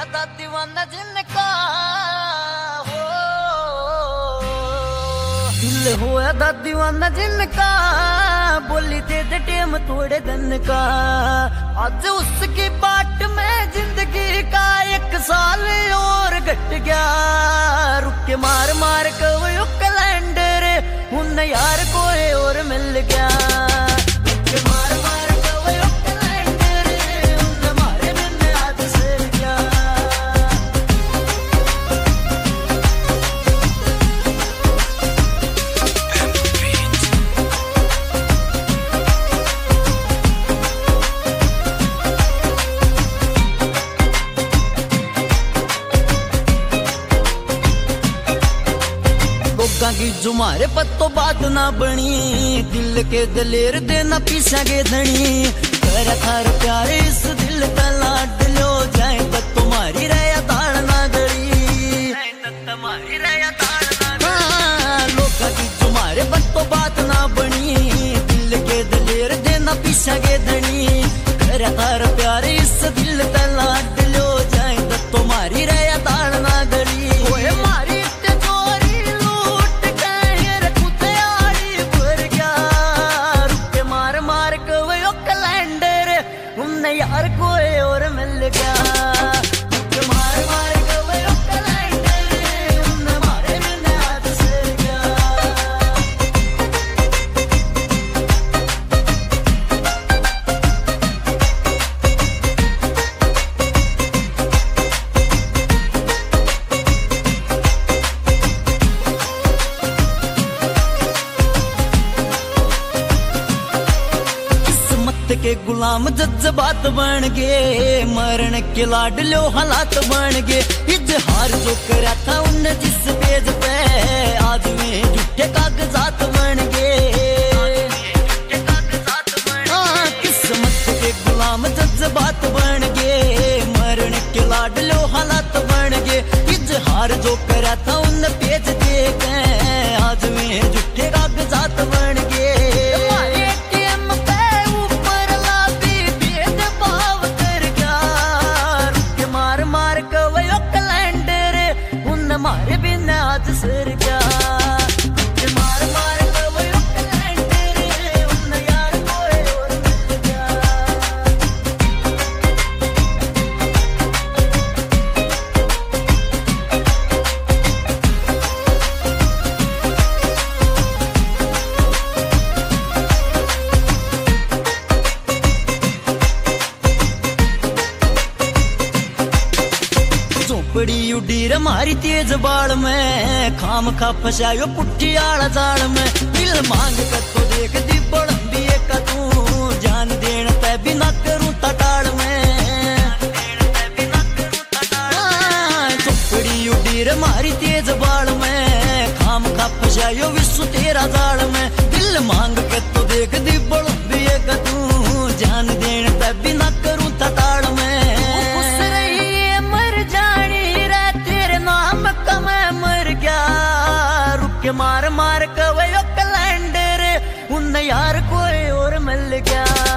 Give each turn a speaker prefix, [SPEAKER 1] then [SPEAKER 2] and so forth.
[SPEAKER 1] दा दीवाना जिनका हो, दिल होया दा दीवाना जिनका, बोली दे दे टेम थोड़े दिन का। आज उसकी बाट में जिंदगी का 1 साल और घट गया। रुक के मार मार कवयो कैलेंडर, उन यार कोई और मिल गया। रुक के मार मार कवयो कैलेंडर, उन मारे बिन आज सर गया। की जुमारे पत्तो बात ना बनी, दिल के दलेर देना पीछा के धनी। कर थार प्यारे इस दिल का लाड लो जाए तो तुम्हारी रया ताड़ ना गड़ी। लोका की जुमारे पत्तो बात ना बनी, दिल के दलेर देना पीछा के धनी। कर थार प्यारे इस दिल का लाड लो जाए तो तुम्हारी रया ताड़ ना गड़ी। ओए मारी यार कोई और मिल गया। मार मार गवयो कैलेंडर, उन मारे बिन आज सर गया। के गुलाम जज्बात बन गए, मरण के लाडलो हालात बन गए। इजहार जो करा था उनने जिस पेज पे, आज में झूठे कागजात बन गए। किस्मत के गुलाम जज्बात बन गए, मरण के लाडलो हालात बन गए। इजहार जो करा था उनने पेज दे गए, आज में झूठे कागजात बन गए। मारे बिन आज सर गया। मार मार कवयो कैलेंडर, उन यार कोई और मिल गया। झोपड़ी उडीर मारी तेज बाड़ में, खाम खा फसायो पुट्ठी आला जाल में। दिल मांग कर तो देख दी बड़ंबी का तू, जान देन ते बिना करूं तटाड़ में। झोपड़ी उडीर मारी तेज बाड़ में, खाम खा फसायो विश्व तेरा जाल में। दिल मांग कर तो देख दी बड़ंबी का तू, जान देन ते बिना करूं तटाड़ में। मार मार कवयो कैलेंडर, उन यार कोई और मिल गया।